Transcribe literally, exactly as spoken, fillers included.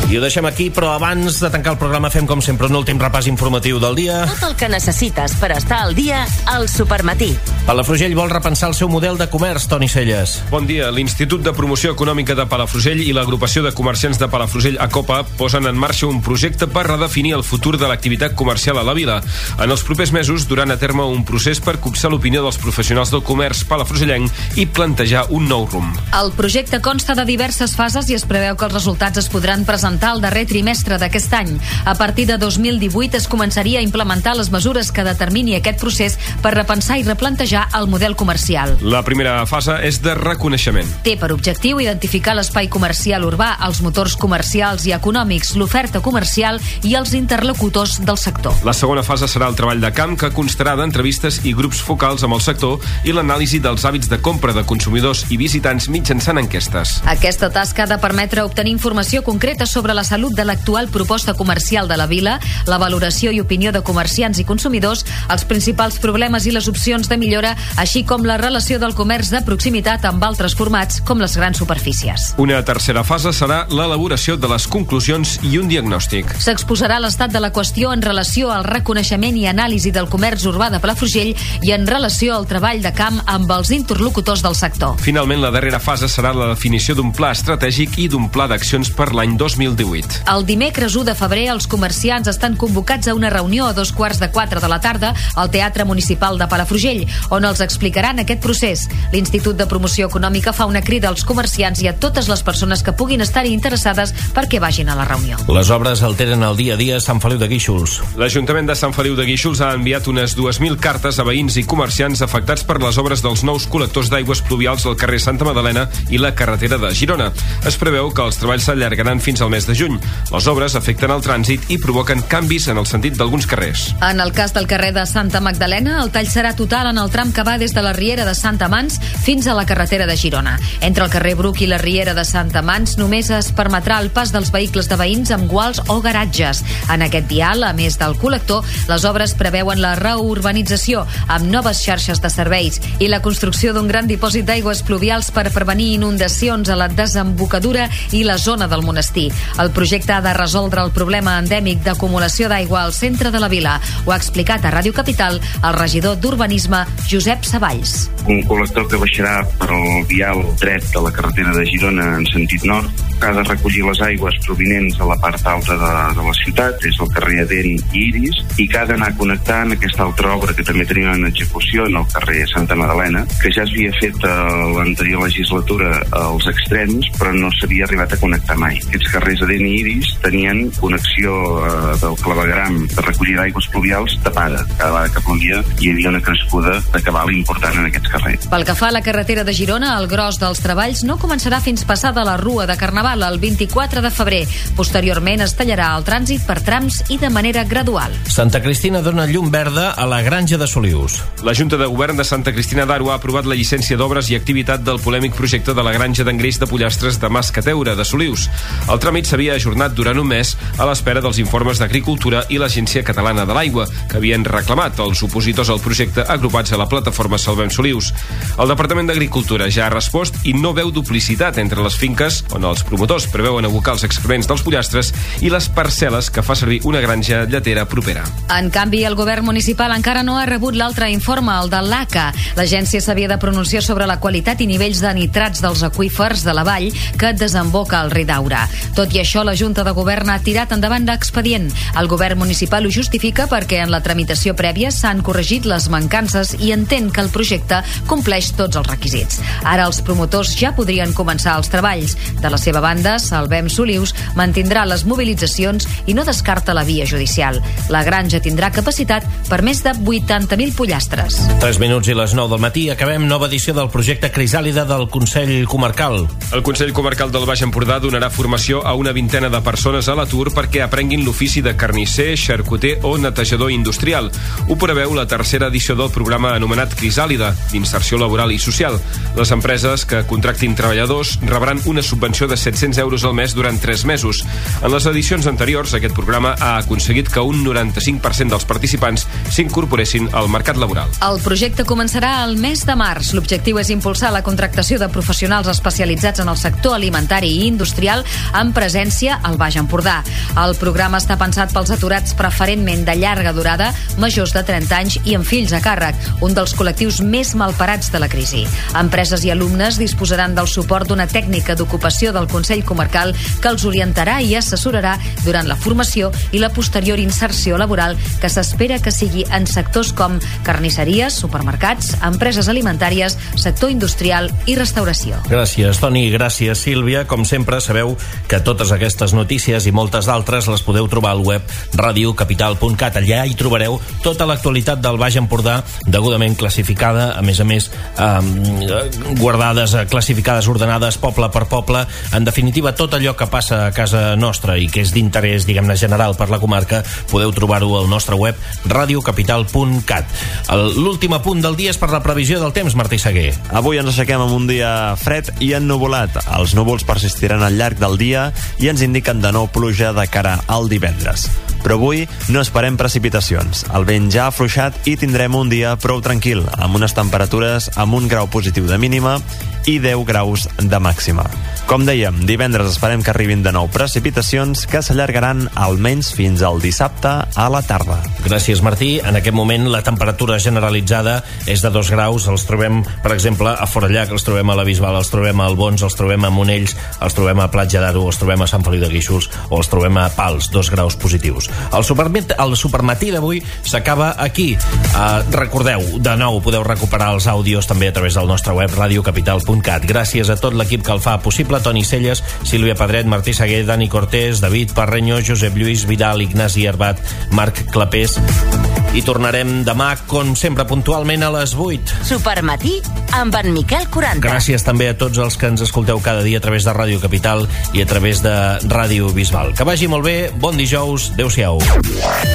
I ho deixem aquí, però abans de tancar el programa fem com sempre un últim repàs informatiu del dia. Tot el que necessites per estar al dia al Supermatí. Palafrugell vol repensar el seu model de comerç, Toni Celles. Bon dia. L'Institut de Promoció Econòmica de Palafrugell i l'Agrupació de Comerciants de Palafrugell, ACOPA, posen en marxa un projecte per redefinir el futur de l'activitat comercial a la vila. En els propers mesos duran a terme un procés per copsar l'opinió dels professionals del comerç palafrugellenc i plantejar un nou rumb. El projecte consta de diverses fases i es preveu que els resultats es podran presentar al darrer trimestre d'aquest any. A partir de dos mil divuit es començaria a implementar les mesures que determini aquest procés per repensar i replantejar el model comercial. La primera fase és de reconeixement. Té per objectiu identificar l'espai comercial urbà, els motors comercials i econòmics, l'oferta comercial i els interlocutors del sector. La segona fase serà el treball de camp, que constarà d'entrevistes i grups focals amb el sector i l'anàlisi dels hàbits de compra de consumidors i visitants mitjançant enquestes. Aquesta tasca ha de permetre obtenir informació concreta sobre sobre la salut de l'actual proposta comercial de la vila, la valoració i opinió de comerciants i consumidors, els principals problemes i les opcions de millora, així com la relació del comerç de proximitat amb altres formats, com les grans superfícies. Una tercera fase serà l'elaboració de les conclusions i un diagnòstic. S'exposarà l'estat de la qüestió en relació al reconeixement i anàlisi del comerç urbà de Palafrugell i en relació al treball de camp amb els interlocutors del sector. Finalment, la darrera fase serà la definició d'un pla estratègic i d'un pla d'accions per l'any dos mil divuit. El dimecres u de febrer els comerciants estan convocats a una reunió a dos quarts de quatre de la tarda al Teatre Municipal de Palafrugell, on els explicaran aquest procés. L'Institut de Promoció Econòmica fa una crida als comerciants i a totes les persones que puguin estar-hi interessades perquè vagin a la reunió. Les obres alteren el dia a dia a Sant Feliu de Guíxols. L'Ajuntament de Sant Feliu de Guíxols ha enviat unes dues mil cartes a veïns i comerciants afectats per les obres dels nous col·lectors d'aigües pluvials al carrer Santa Madalena i la carretera de Girona. Es preveu que els treballs s'allargaran fins al mes de juny. Les obres afecten el trànsit i provoquen canvis en el sentit d'alguns carrers. En el cas del carrer de Santa Magdalena, el tall serà total en el tram que va des de la Riera de Santa Mans fins a la carretera de Girona. Entre el carrer Bruc i la Riera de Santa Mans només es permetrà el pas dels vehicles de veïns amb guals o garatges. En aquest dial, a més del col·lector, les obres preveuen la reurbanització amb noves xarxes de serveis i la construcció d'un gran dipòsit d'aigües pluvials per prevenir inundacions a la desembocadura i la zona del monestir. El projecte ha de resoldre el problema endèmic d'acumulació d'aigua al centre de la vila. Ho ha explicat a Ràdio Capital el regidor d'Urbanisme, Josep Savalls. Un col·lector que baixarà per al vial dret de la carretera de Girona en sentit nord, que ha de recollir les aigües provinents de la part alta de, de la ciutat, és el carrer Adent i Iris, i que ha d'anar connectant aquesta altra obra que també tenim en execució en el carrer Santa Madalena, que ja s'havia fet a l'anterior legislatura als extrems, però no s'havia arribat a connectar mai. Aquests carrers Adent i Iris tenien connexió eh, del clavegram de recollir d'aigües pluvials tapada. Cada vegada que plovia hi havia una crescuda de cabal important en aquests carrers. Pel que fa a la carretera de Girona, el gros dels treballs no començarà fins passada la Rua de Carnaval el vint-i-quatre de febrer. Posteriorment es tallarà el trànsit per trams i de manera gradual. Santa Cristina dona llum verda a la Granja de Solius. La Junta de Govern de Santa Cristina d'Aro ha aprovat la llicència d'obres i activitat del polèmic projecte de la Granja d'engreix de pollastres de Mas Cateura, de Solius. El tràmit s'havia ajornat durant un mes a l'espera dels informes d'Agricultura i l'Agència Catalana de l'Aigua, que havien reclamat els opositors al projecte agrupats a la plataforma Salvem Solius. El Departament d'Agricultura ja ha respost i no veu duplicitat entre les finques on els promotors preveuen abocar els excrements dels pollastres i les parcel·les que fa servir una granja lletera propera. En canvi, el govern municipal encara no ha rebut l'altre informe, el de l'A C A. L'agència s'havia de pronunciar sobre la qualitat i nivells de nitrats dels aqüífers de la vall que desemboca al Ridaura. Tot i això, la Junta de Govern ha tirat endavant l'expedient. El govern municipal ho justifica perquè en la tramitació prèvia s'han corregit les mancances i entén que el projecte compleix tots els requisits. Ara els promotors ja podrien començar els treballs. De la seva banda, Salvem Solius mantindrà les mobilitzacions i no descarta la via judicial. La granja tindrà capacitat per més de vuitanta mil pollastres. tres minuts i les nou del matí. Acabem nova edició del projecte Crisàlida del Consell Comarcal. El Consell Comarcal del Baix Empordà donarà formació a una vintena de persones a l'atur perquè aprenguin l'ofici de carnisser, xarcuter o netejador industrial. Ho preveu la tercera edició del programa anomenat Crisàlida, d'inserció laboral i social. Les empreses que contractin treballadors rebran una subvenció de set set-cents euros al mes durant tres mesos. En les edicions anteriors, aquest programa ha aconseguit que un noranta-cinc per cent dels participants s'incorporessin al mercat laboral. El projecte començarà el mes de març. L'objectiu és impulsar la contractació de professionals especialitzats en el sector alimentari i industrial amb presència al Baix Empordà. El programa està pensat pels aturats preferentment de llarga durada, majors de trenta anys i amb fills a càrrec, un dels col·lectius més malparats de la crisi. Empreses i alumnes disposaran del suport d'una tècnica d'ocupació del Consell Comarcal que els orientarà i assessorarà durant la formació i la posterior inserció laboral que s'espera que sigui en sectors com carnisseries, supermercats, empreses alimentàries, sector industrial i restauració. Gràcies, Toni. Gràcies, Sílvia. Com sempre, sabeu que totes aquestes notícies i moltes d'altres les podeu trobar al web radio capital punt cat. Allà hi trobareu tota l'actualitat del Baix Empordà, degudament classificada, a més a més eh, guardades, classificades, ordenades poble per poble. En definitiva, tot allò que passa a casa nostra i que és d'interès, diguem-ne, general per la comarca, podeu trobar-ho al nostre web radio capital punt cat. L'últim apunt del dia és per la previsió del temps, Martí Seguer. Avui ens aixequem amb un dia fred i ennuvolat. Els núvols persistiran al llarg del dia i ens indiquen de nou pluja de cara al divendres. Però avui no esperem precipitacions. El vent ja ha afluixat i tindrem un dia prou tranquil, amb unes temperatures amb un grau positiu de mínima i deu graus de màxima. Com dèiem, divendres esperem que arribin de nou precipitacions que s'allargaran almenys fins al dissabte a la tarda. Gràcies, Martí. En aquest moment la temperatura generalitzada és de dos graus. Els trobem, per exemple, a Forallac, els trobem a la Bisbal, els trobem a Albons, els trobem a Monells, els trobem a Platja d'Aro, els trobem a Sant Feliu de Guíxols o els trobem a Pals, dos graus positius. El, supermet, el supermatí d'avui s'acaba aquí. Uh, recordeu, de nou podeu recuperar els àudios també a través del nostre web radio capital punt cat. Gràcies a tot l'equip que el fa possible: Toni Celles, Sílvia Pedret, Martí Seguer, Dani Cortés, David Parreño, Josep Lluís Vidal, Ignasi Herbat, Marc Clapés. I tornarem demà, com sempre, puntualment a les vuit. Supermatí amb en Miquel quaranta. Gràcies també a tots els que ens escolteu cada dia a través de Ràdio Capital i a través de Ràdio Bisbal. Que vagi molt bé, bon dijous, adeu-siau.